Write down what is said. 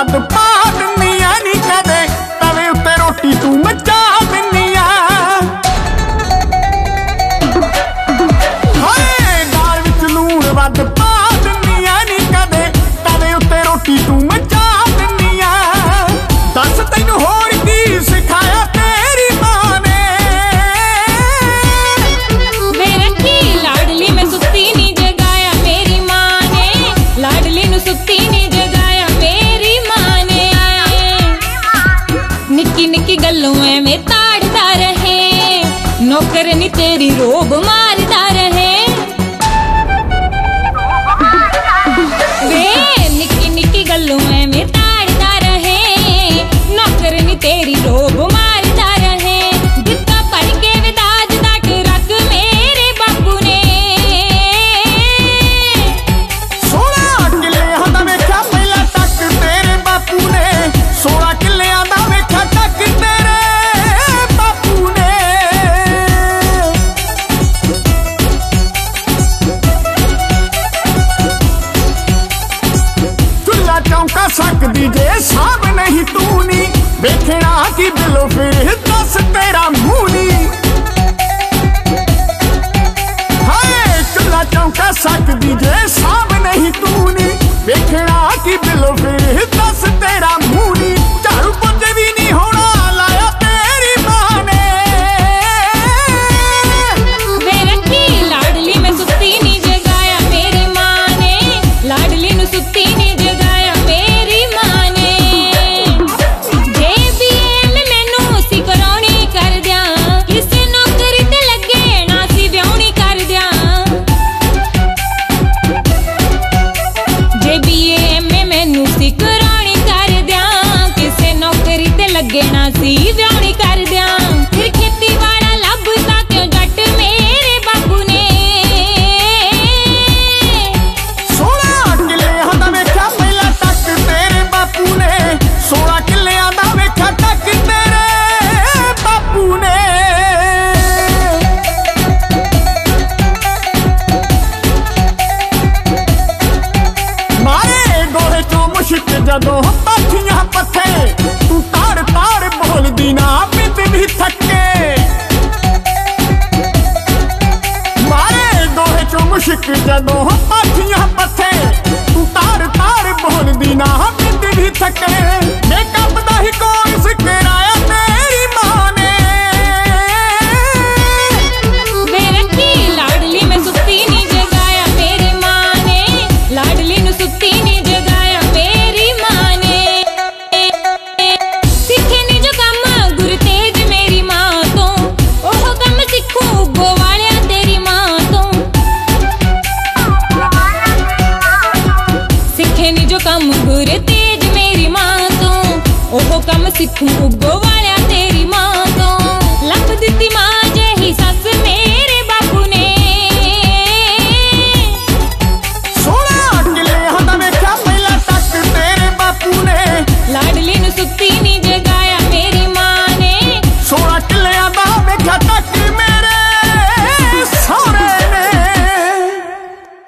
वध पा दिन्नी आ नी कदे तवे उत्ते रोटी तू मचा दिन्नी आ। हाय दाल विच लूण वध पा दिन्नी आ नी कदे तवे उत्ते रोटी तू मचा दिन्नी आ। दस तैनू होर की सिखाया तेरी मां ने। वे रखी लाडली में सुत्ती नी जगाया मेरी मां ने। लाडली नू सुत्ती नी जगाया मेरी मां ने। निक्की निक्की गल्लों में ताड़दा रहे नौकर नी तेरी रोब मारदा रहे। वे निक्की निक्की गल्लों में ताड़दा रहे नौकर नी तेरी रोब मारदा रहे। दित्ता पढ़ के विदाज दा ट्रक मेरे बापू ने। 16 किल्लियां दा वेख्या पहला टक तेरे बापू ने। 16 किल्लियां दा वेख्या टक तेरे बापू ने। चुल्ला चौंका सकदी जे साहब नहीं तू नी वेखना की दिलों फिर दस तेरा मुंह नी। हाय चुल्ला चौंका सकदी जे साहब नहीं तू नी वेखना की दिलों फिर दस तेरा मुंह नी। झाड़ू पोछे भी नहीं होना लाया तेरी मां ने। वे रखी लाडली में सुत्ती नी जगाया मेरी मां ने। लाडली नू सुत्ती नी जगाया मेरी मां ने। जे बीए में मैनू सी करौणी कर दियां किसे नौकरी ते लगे ना सी व्याहुणी कर दियां। जे बीए में मैनू सी करौणी कर दियां किसे नौकरी ते लगे ना सी व्याहुणी कर दियां। फिर खेती वाला लभदा क्यों जट मेरे बापू ने। 16 किल्लियां दा वेख्या पहला टक तेरे बापू ने। 16 किल्लियां दा वेख्या टक तेरे बापू ने। मारे गोहे चों मुश्क जदों पाथियां पत्थे तू ताड़ ताड़ बोलदी ना बिंद भी थके। मारे गोहे चों मुश्क जदों पाथियां पत्थे तू ताड़ ताड़ बोलदी ना बिंद भी थके। मेकअप दा ही कोर्स कराया तेरी मां ने। वे रखी लाडली में सुत्ती नी जगाया मेरी मां ने। लाडली नू सुत्ती नी जगाया मेरी मां ने। सिखे नी जो कम गुर तेज मेरी मां तो ओह कम सिखू उगो वालिया तेरी मां तो। सिखे नी जो कम गुर तेज मेरी मां तो ओह कम सिखू उगो